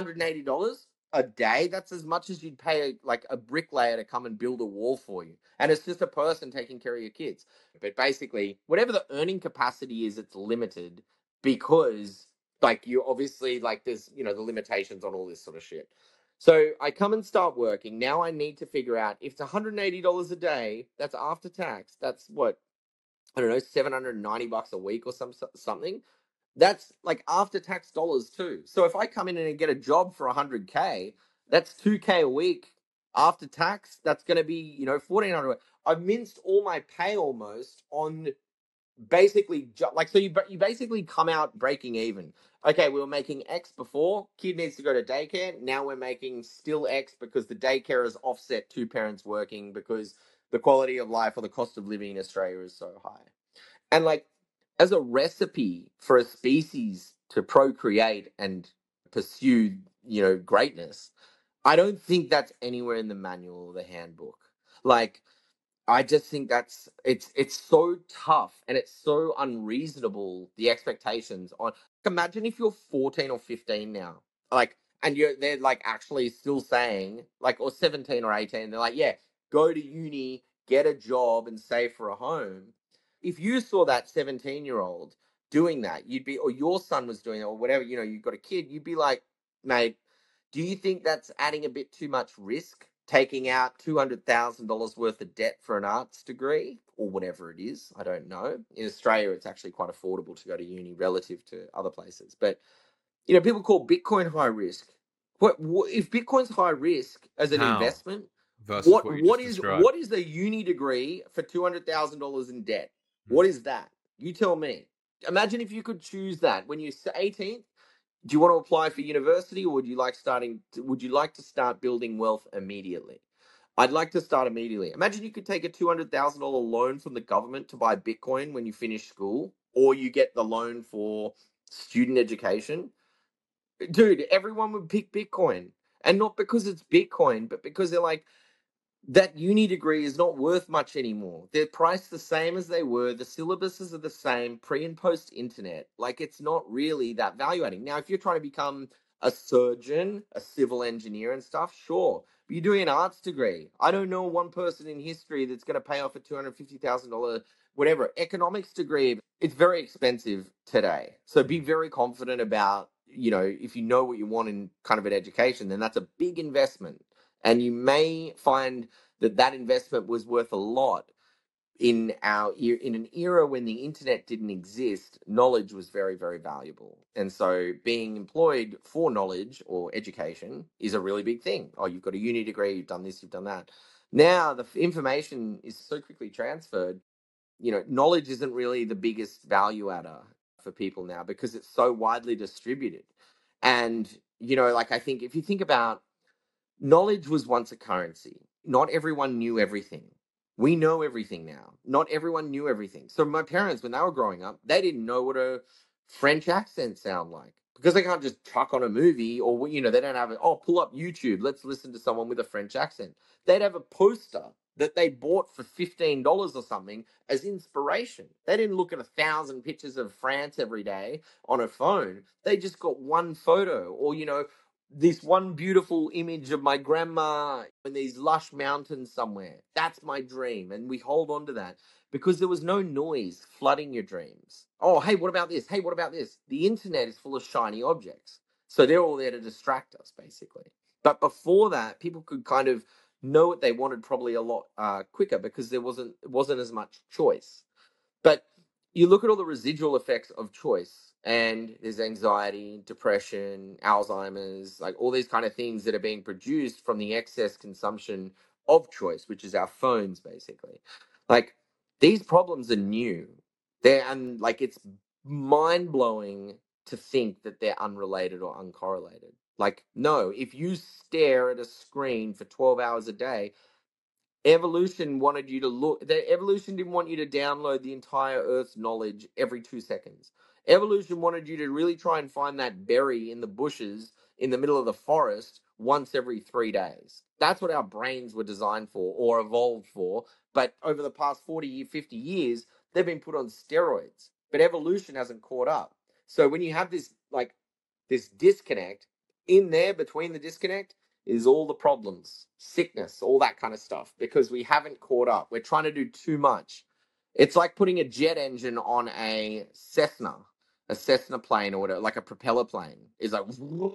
$180 a day. That's as much as you'd pay like a bricklayer to come and build a wall for you. And it's just a person taking care of your kids. But basically, whatever the earning capacity is, it's limited because, like, you obviously, like, there's, the limitations on all this sort of shit. So I come and start working. Now I need to figure out if it's $180 a day, that's after tax. That's what, I don't know, $790 a week or something. That's like after tax dollars too. So if I come in and get a job for 100K, that's 2K a week after tax. That's going to be, 1,400. I've minced all my pay almost on basically so you basically come out breaking even. Okay, we were making X before, kid needs to go to daycare. Now we're making still X because the daycare is offset two parents working because the quality of life or the cost of living in Australia is so high. And like as a recipe for a species to procreate and pursue, greatness, I don't think that's anywhere in the manual or the handbook. Like I just think it's so tough and it's so unreasonable, the expectations on. Imagine if you're 14 or 15 now, like, and they're like actually still saying like, or 17 or 18, they're like, yeah, go to uni, get a job and save for a home. If you saw that 17-year-old doing that, you'd be, or your son was doing it or whatever, you've got a kid, you'd be like, mate, do you think that's adding a bit too much risk? Taking out $200,000 worth of debt for an arts degree or whatever it is. I don't know. In Australia, it's actually quite affordable to go to uni relative to other places. But, people call Bitcoin high risk. What if Bitcoin's high risk as an How investment? versus What what you what just is described? what is a uni degree for $200,000 in debt? Hmm. What is that? You tell me. Imagine if you could choose that when you're 18. Do you want to apply for university, or would you like to start building wealth immediately? I'd like to start immediately. Imagine you could take a $200,000 loan from the government to buy Bitcoin when you finish school, or you get the loan for student education. Dude, everyone would pick Bitcoin. And not because it's Bitcoin, but because they're like, that uni degree is not worth much anymore. They're priced the same as they were. The syllabuses are the same pre and post internet. Like, it's not really that value adding. Now, if you're trying to become a surgeon, a civil engineer and stuff, sure. You're doing an arts degree. I don't know one person in history that's going to pay off a $250,000 whatever economics degree. It's very expensive today. So be very confident about, if you know what you want in kind of an education, then that's a big investment. And you may find that investment was worth a lot. In an era when the internet didn't exist, knowledge was very, very valuable. And so being employed for knowledge or education is a really big thing. Oh, you've got a uni degree, you've done this, you've done that. Now the information is so quickly transferred. Knowledge isn't really the biggest value adder for people now because it's so widely distributed. And, I think if you think about, knowledge was once a currency. Not everyone knew everything. We know everything now. Not everyone knew everything. So my parents, when they were growing up, they didn't know what a French accent sound like because they can't just chuck on a movie or, they don't have it. Oh, pull up YouTube. Let's listen to someone with a French accent. They'd have a poster that they bought for $15 or something as inspiration. They didn't look at 1,000 pictures of France every day on a phone. They just got one photo or, this one beautiful image of my grandma in these lush mountains somewhere. That's my dream. And we hold on to that because there was no noise flooding your dreams. Oh, hey, what about this? Hey, what about this? The internet is full of shiny objects. So they're all there to distract us, basically. But before that, people could kind of know what they wanted probably a lot quicker because it wasn't as much choice. But you look at all the residual effects of choice, and there's anxiety, depression, Alzheimer's, like all these kind of things that are being produced from the excess consumption of choice, which is our phones, basically. Like, these problems are new. It's mind blowing to think that they're unrelated or uncorrelated. Like, no, if you stare at a screen for 12 hours a day, evolution wanted you to look. The evolution didn't want you to download the entire Earth's knowledge every 2 seconds. Evolution wanted you to really try and find that berry in the bushes in the middle of the forest once every 3 days. That's what our brains were designed for or evolved for. But over the past 40, 50 years, they've been put on steroids. But evolution hasn't caught up. So when you have this disconnect, in there between the disconnect is all the problems, sickness, all that kind of stuff, because we haven't caught up. We're trying to do too much. It's like putting a jet engine on a Cessna plane or whatever, like a propeller plane. Is like,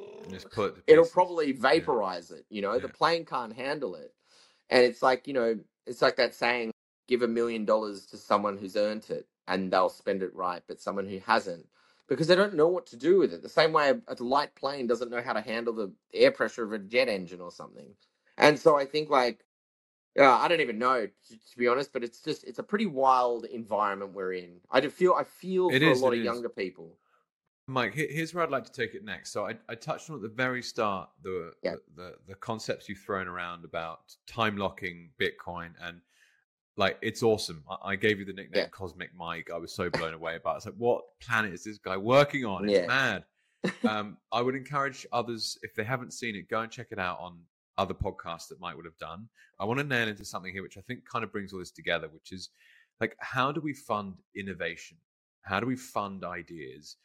it'll probably vaporize it. The plane can't handle it. And it's like, it's like that saying, give $1 million to someone who's earned it and they'll spend it right, but someone who hasn't, because they don't know what to do with it. The same way a light plane doesn't know how to handle the air pressure of a jet engine or something. And so I think I don't even know, to be honest, but it's a pretty wild environment we're in. I feel for a lot of younger people. Mike, here's where I'd like to take it next. So I touched on at the very start the concepts you've thrown around about time locking Bitcoin, and it's awesome. I gave you the nickname Cosmic Mike. I was so blown away about it. It's like, what planet is this guy working on? It's mad. I would encourage others, if they haven't seen it, go and check it out on other podcasts that Mike would have done. I want to nail into something here, which I think kind of brings all this together, which is how do we fund innovation? How do we fund ideas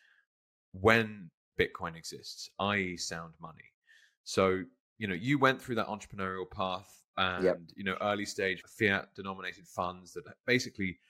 when Bitcoin exists, i.e. sound money? So, you went through that entrepreneurial path and, early stage fiat denominated funds that basically,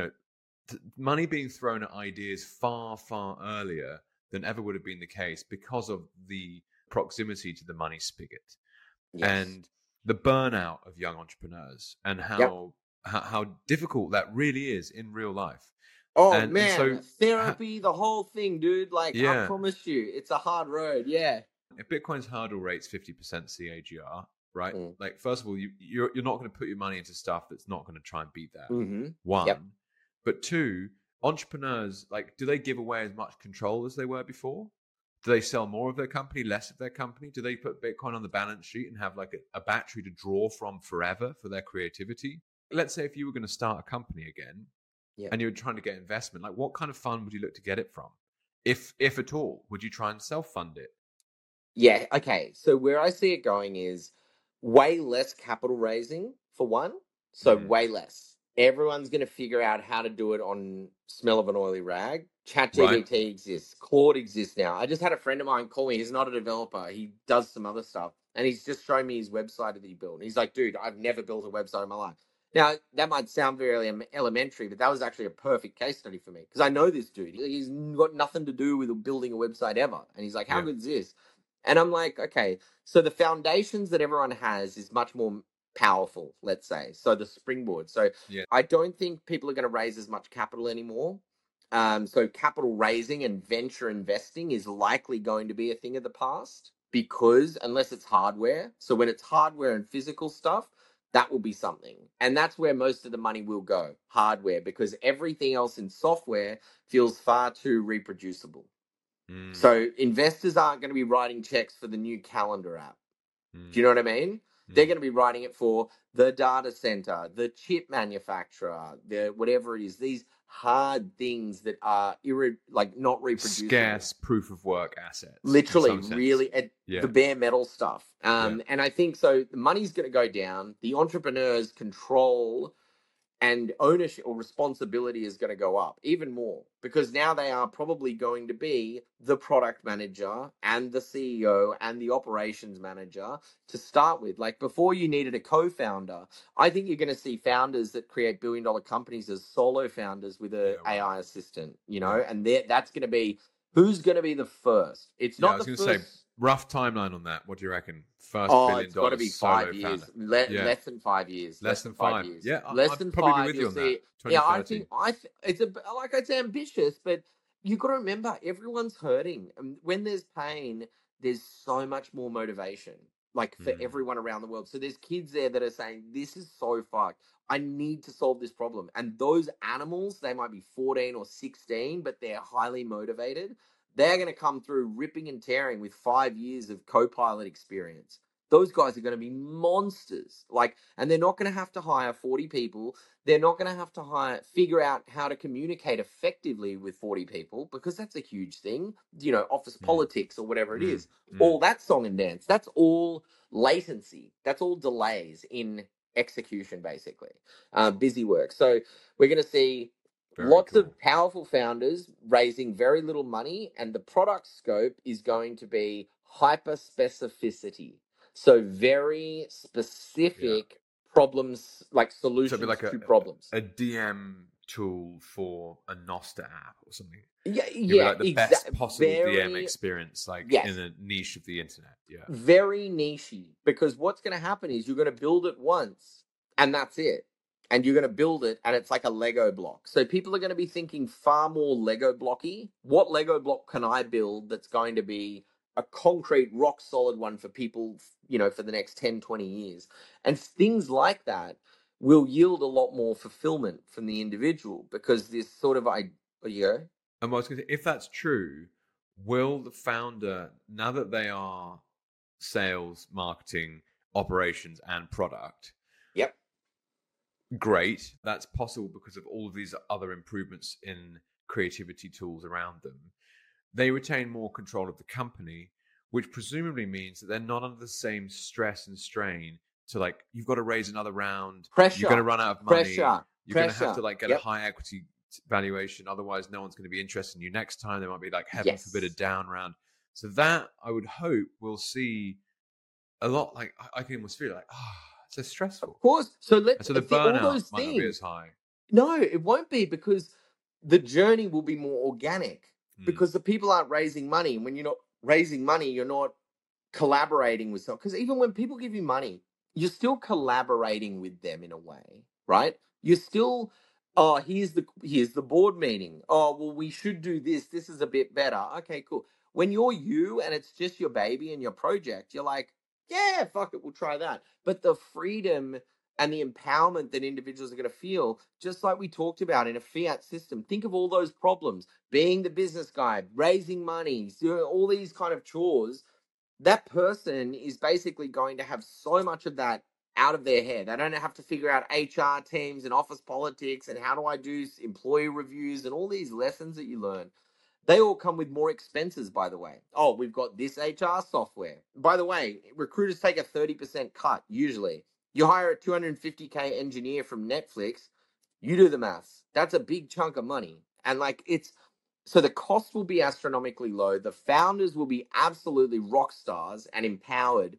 money being thrown at ideas far, far earlier than ever would have been the case because of the proximity to the money spigot and the burnout of young entrepreneurs and how difficult that really is in real life. Oh, man, so, therapy, the whole thing, dude. I promise you, it's a hard road. Yeah. If Bitcoin's hurdle rate's 50% CAGR, right? First of all, you're not going to put your money into stuff that's not going to try and beat that. Mm-hmm. One. But two, entrepreneurs, do they give away as much control as they were before? Do they sell more of their company, less of their company? Do they put Bitcoin on the balance sheet and have a battery to draw from forever for their creativity? Let's say if you were going to start a company again, and you're trying to get investment, what kind of fund would you look to get it from? If at all, would you try and self-fund it? Yeah, okay. So where I see it going is way less capital raising, for one. So way less. Everyone's going to figure out how to do it on smell of an oily rag. ChatGPT exists. Claude exists now. I just had a friend of mine call me. He's not a developer. He does some other stuff. And he's just showing me his website that he built. And he's like, dude, I've never built a website in my life. Now, that might sound very elementary, but that was actually a perfect case study for me because I know this dude. He's got nothing to do with building a website ever. And he's like, how good is this? And I'm like, okay, so the foundations that everyone has is much more powerful, let's say. So the springboard. So I don't think people are going to raise as much capital anymore. So capital raising and venture investing is likely going to be a thing of the past because unless it's hardware. So when it's hardware and physical stuff, that will be something. And that's where most of the money will go, hardware, because everything else in software feels far too reproducible. So investors aren't going to be writing checks for the new calendar app. Do you know what I mean? They're going to be writing it for the data center, the chip manufacturer, the whatever it is. These hard things that are not reproducible. Scarce proof of work assets. Literally, really, the bare metal stuff. And I think so the money's going to go down. The entrepreneurs' control and ownership or responsibility is going to go up even more because now they are probably going to be the product manager and the CEO and the operations manager to start with. Like before you needed a co-founder, I think you're going to see founders that create billion-dollar companies as solo founders with an AI assistant, and that's going to be who's going to be the first. It's not the first. Say, rough timeline on that. What do you reckon? First $1 billion. It's got to be 5 years. Less than 5 years. Less than 5 years. Yeah, less than probably 5. Be with you on that. Yeah, I think it's ambitious, but you've got to remember everyone's hurting. And when there's pain, there's so much more motivation. Like for everyone around the world. So there's kids there that are saying, this is so fucked. I need to solve this problem. And those animals, they might be 14 or 16, but they're highly motivated. They're going to come through ripping and tearing with 5 years of co-pilot experience. Those guys are going to be monsters. And they're not going to have to hire 40 people. They're not going to have to figure out how to communicate effectively with 40 people because that's a huge thing. Office politics or whatever it is. All that song and dance. That's all latency. That's all delays in execution, basically. Busy work. So we're going to see lots of powerful founders raising very little money, and the product scope is going to be hyper specificity. So very specific problems, like solutions to problems. A DM tool for a Nostr app or something. Yeah, the best possible DM experience, in a niche of the internet. Yeah, very nichey. Because what's going to happen is you're going to build it once, and that's it. And you're going to build it, and it's like a Lego block. So people are going to be thinking far more Lego blocky. What Lego block can I build that's going to be a concrete, rock-solid one for people, for the next 10, 20 years? And things like that will yield a lot more fulfillment from the individual because this sort of And I was going to say, if that's true, will the founder, now that they are sales, marketing, operations, and product... Yep. Great. That's possible because of all of these other improvements in creativity tools around them. They retain more control of the company, which presumably means that they're not under the same stress and strain to you've got to raise another round. Pressure. You're going to run out of money. You're going to have to get a high equity valuation. Otherwise, no one's going to be interested in you next time. There might be heaven forbid a down round. So that I would hope we'll see a lot. I can almost feel so stressful. Of course. So the burnout might not be as high. No, it won't be because the journey will be more organic because the people aren't raising money. When you're not raising money, you're not collaborating with someone. Because even when people give you money, you're still collaborating with them in a way, right? You're still, here's the board meeting. Oh, well, we should do this. This is a bit better. Okay, cool. When you're you and it's just your baby and your project, you're like, yeah, fuck it, we'll try that. But the freedom and the empowerment that individuals are going to feel, just like we talked about in a fiat system, think of all those problems, being the business guy, raising money, all these kind of chores, that person is basically going to have so much of that out of their head. They don't have to figure out HR teams and office politics and how do I do employee reviews and all these lessons that you learn. They all come with more expenses, by the way. Oh, we've got this HR software. By the way, recruiters take a 30% cut, usually. You hire a $250K engineer from Netflix, you do the maths. That's a big chunk of money. And so the cost will be astronomically low. The founders will be absolutely rock stars and empowered.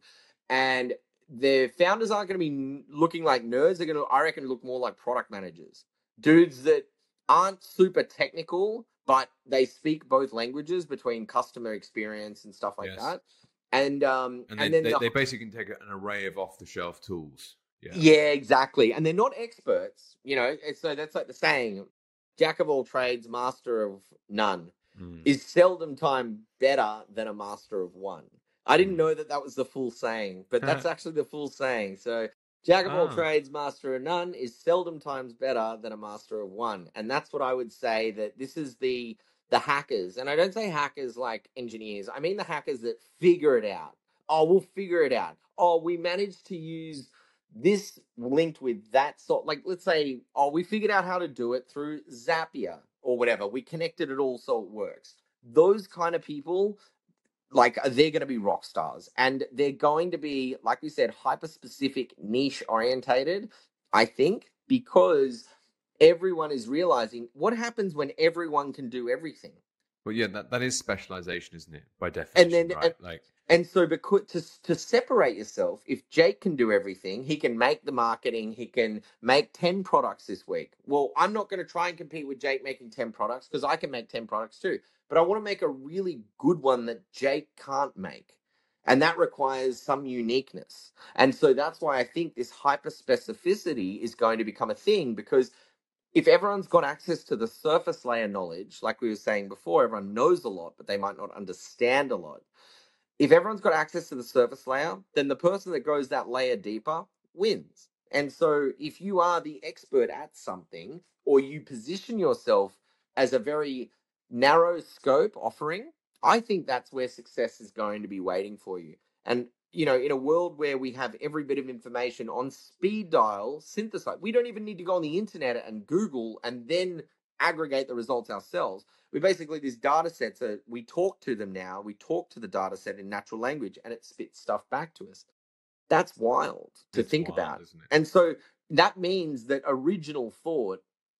and the founders aren't going to be looking like nerds. They're going to, I reckon, look more like product managers, dudes that aren't super technical, but they speak both languages between customer experience and stuff like that. And then they basically can take an array of off-the-shelf tools. Yeah, exactly. And they're not experts, so that's like the saying, jack of all trades, master of none, is seldom time better than a master of one. I didn't know that was the full saying, but that's actually the full saying. So jack of all trades, master of none is seldom times better than a master of one. And that's what I would say, that this is the hackers. And I don't say hackers like engineers. I mean the hackers that figure it out. Oh, we'll figure it out. Oh, we managed to use this linked with that sort. Like, let's say, we figured out how to do it through Zapier or whatever. We connected it all so it works. Those kind of people, like, they're going to be rock stars, and they're going to be, like we said, hyper specific, niche orientated, I think, because everyone is realizing what happens when everyone can do everything. Well, yeah, that is specialization, isn't it? By definition, right? And so, because to separate yourself, if Jake can do everything, he can make the marketing, he can make 10 products this week. Well, I'm not going to try and compete with Jake making 10 products, because I can make 10 products too. But I want to make a really good one that Jake can't make. And that requires some uniqueness. And so that's why I think this hyper specificity is going to become a thing, because if everyone's got access to the surface layer knowledge, like we were saying before, everyone knows a lot, but they might not understand a lot. If everyone's got access to the surface layer, then the person that goes that layer deeper wins. And so if you are the expert at something, or you position yourself as a very narrow scope offering, I think that's where success is going to be waiting for you. And, in a world where we have every bit of information on speed dial synthesized, we don't even need to go on the internet and Google and then aggregate the results ourselves. We basically, these data sets, we talk to them now. We talk to the data set in natural language, and it spits stuff back to us. That's wild to think about. Isn't it? And so that means that original thought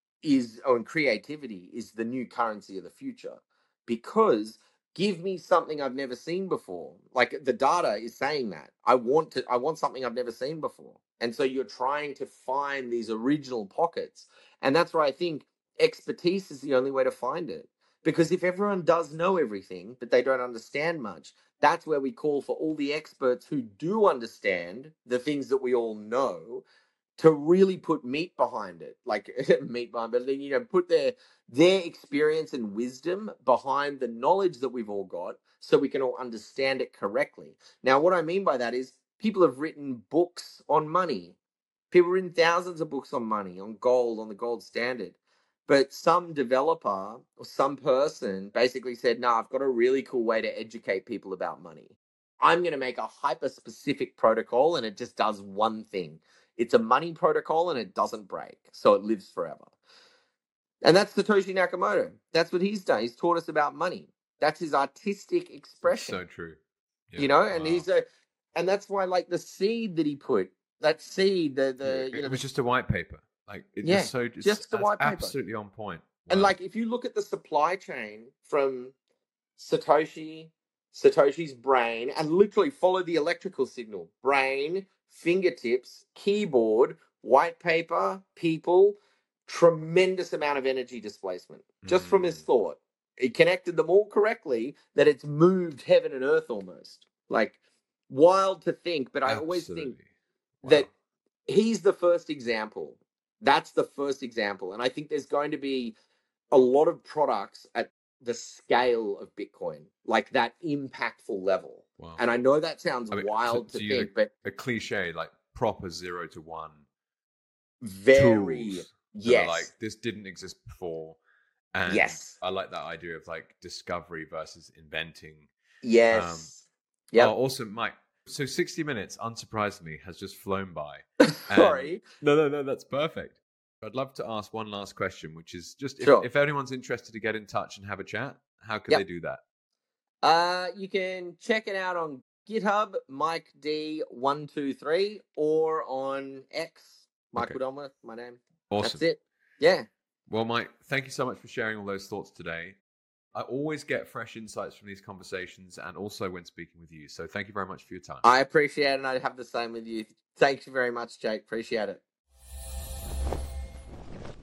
and creativity is the new currency of the future, because give me something I've never seen before. Like, the data is saying that I want something I've never seen before. And so you're trying to find these original pockets. And that's where I think expertise is the only way to find it. Because if everyone does know everything, but they don't understand much, that's where we call for all the experts who do understand the things that we all know to really put meat behind it, like but put their experience and wisdom behind the knowledge that we've all got, so we can all understand it correctly. Now, what I mean by that is, people have written books on money. People have written thousands of books on money, on gold, on the gold standard. But some developer or some person basically said, no, I've got a really cool way to educate people about money. I'm going to make a hyper-specific protocol, and it just does one thing. It's a money protocol, and it doesn't break, so it lives forever. And that's Satoshi Nakamoto. That's what he's done. He's taught us about money. That's his artistic expression. So true. Yeah. And and that's why, like, the seed that he put, that seed, it was just a white paper. Like, just the white paper. Absolutely on point. Wow. And like, if you look at the supply chain from Satoshi's brain, and literally follow the electrical signal, brain, fingertips, keyboard, white paper, people, tremendous amount of energy displacement just from his thought. He connected them all correctly, that it's moved heaven and earth almost. Like, wild to think, but I always think that he's the first example. That's the first example. And I think there's going to be a lot of products at the scale of Bitcoin, like that impactful level. Wow. And I know that sounds wild to think, but a cliche, like proper 0 to 1. Very, tools yes. Like, this didn't exist before. And yes. I like that idea of like discovery versus inventing. Yes. Yeah. Oh, awesome, Mike. So 60 minutes, unsurprisingly, has just flown by. Sorry. No, that's perfect. I'd love to ask one last question, which is just if anyone's interested to get in touch and have a chat, how can they do that? You can check it out on GitHub, Mike D123, or on X, Mike Woodoma, my name. Awesome. That's it. Yeah. Well, Mike, thank you so much for sharing all those thoughts today. I always get fresh insights from these conversations and also when speaking with you. So thank you very much for your time. I appreciate it, and I have the same with you. Thank you very much, Jake. Appreciate it.